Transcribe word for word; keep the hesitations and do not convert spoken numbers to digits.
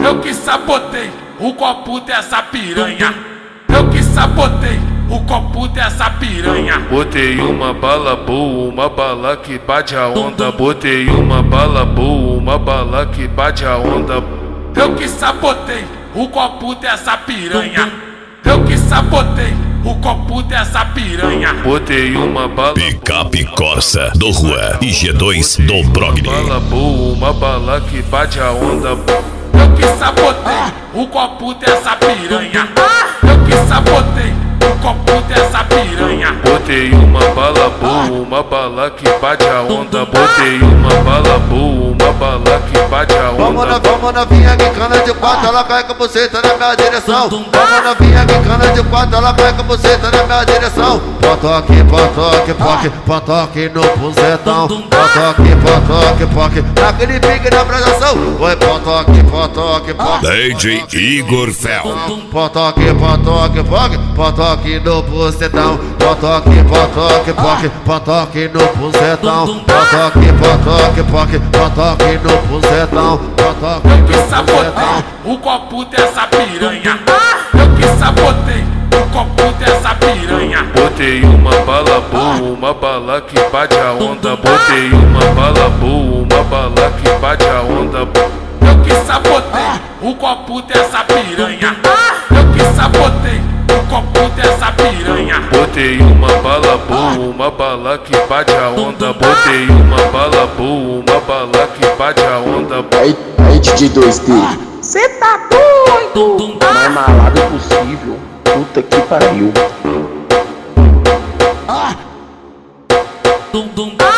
Eu que sabotei o copo dessa piranha. Eu que sabotei o copo dessa piranha. Botei uma bala boa, uma bala que bate a onda. Botei uma bala boa, uma bala que bate a onda. Eu que sabotei o copo dessa piranha. Eu que sabotei o copo dessa piranha. Botei uma bala Picape Corsa do Rua e G dois do Brogni. Uma bala boa, uma bala que bate a onda. Eu que sabotei o copo dessa piranha. Eu que sabotei o copo dessa piranha. Botei uma bala boa, uma bala que bate a onda. Botei uma bala boa, uma bala que bate a onda. Vamos na, vamos novinha quicando de quatro, ela cai com a buceta na minha direção. Vamos novinha quicando de quatro, ela cai com a buceta na minha direção. Potoque, potoque, poque, potoque no buzetão. Potoque, potoque, poque, naquele pique na abraçação. Oi, potoque, potoque, poque. D J Igor Fel. Potoque, potoque, poque, potoque no buzetão. Potoque, potoque, poque, potoque no buzetão. Potoque, potoque, poque, potoque no buzetão. Potoque Eu no que sabotei buzetão. o copo dessa piranha. Eu que sabotei o copo dessa piranha. Botei uma bala boa, uma bala que bate a onda. Botei uma bala boa, uma bala que bate a onda. Eu que sabotei o copo dessa piranha. Eu que sabotei o copo dessa piranha. Botei uma bala boa, uma bala que bate a onda. Botei uma bala boa, uma bala que bate a onda. Aí, aí D J dois D, Cê tá doido? mais malado possível. Puta que pariu. Dum dum.